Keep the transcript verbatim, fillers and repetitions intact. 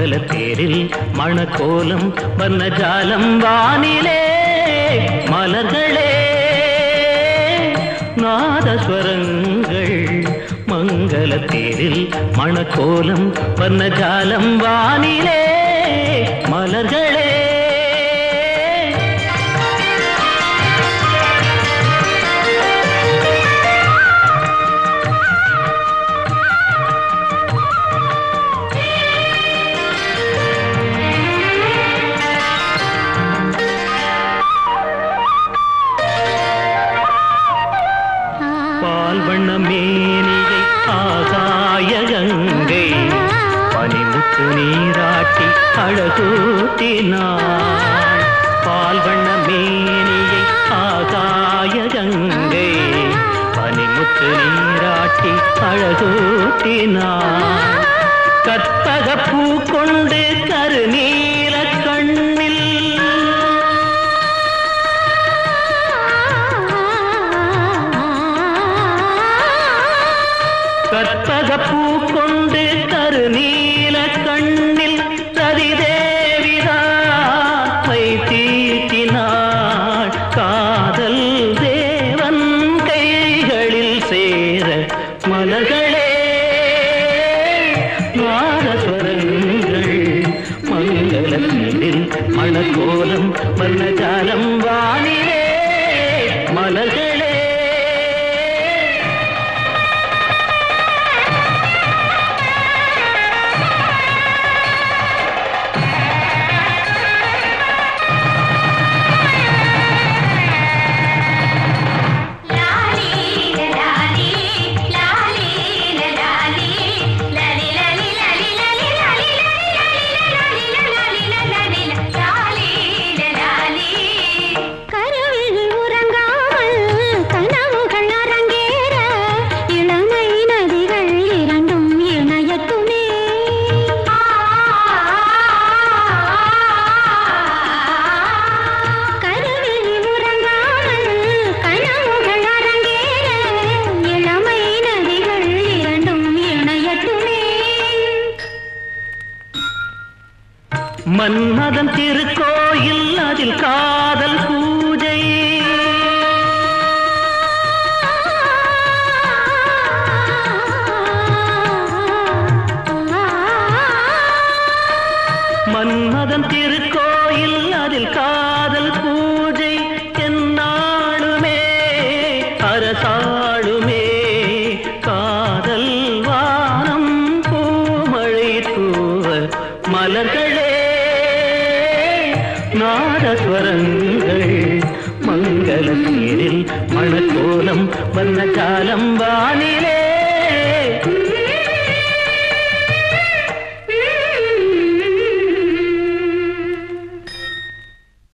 மங்களத்தேரில் மணக்கோலம் வர்ணஜாலம் வானிலே மலர்களே நாதஸ்வரங்கள் மங்களத்தேரில் மணக்கோலம் வர்ணஜாலம் வானிலே மலர்களே பால்வண்ண மேனியை ஆகாய கங்கை பனிமுத்து நீராட்டி அழகூட்டினாள். பால்வண்ண மேனியை ஆகாய கங்கை பனிமுத்து நீராட்டி அழகூட்டினாள். கற்பக பூ கொண்டு கருநீல கண்ணில் கற்பக பூ கொண்டு கருநீல கண்ணில் ரதிதேவிதான் மை தீட்டினாள். காதல் தேவன் கைகளில் சேர மலர்களே நாதஸ்வரங்கள் மங்களத்தில் மணக்கோலம் வர்ணஜாலம் வானிலே மலர்களே. மன்மதன் திருக்கோயில் அதில் காதல் பூஜை மன்மதன் திருக்கோயில் அதில் காதல் பூஜை என்னாளுமே அரசாளுமே காதல் வானம் பூமழை தூவ மலர்களே நாதஸ்வரங்கள் மங்களத்தேரில் மணக்கோலம் வர்ணஜாலம் வானிலே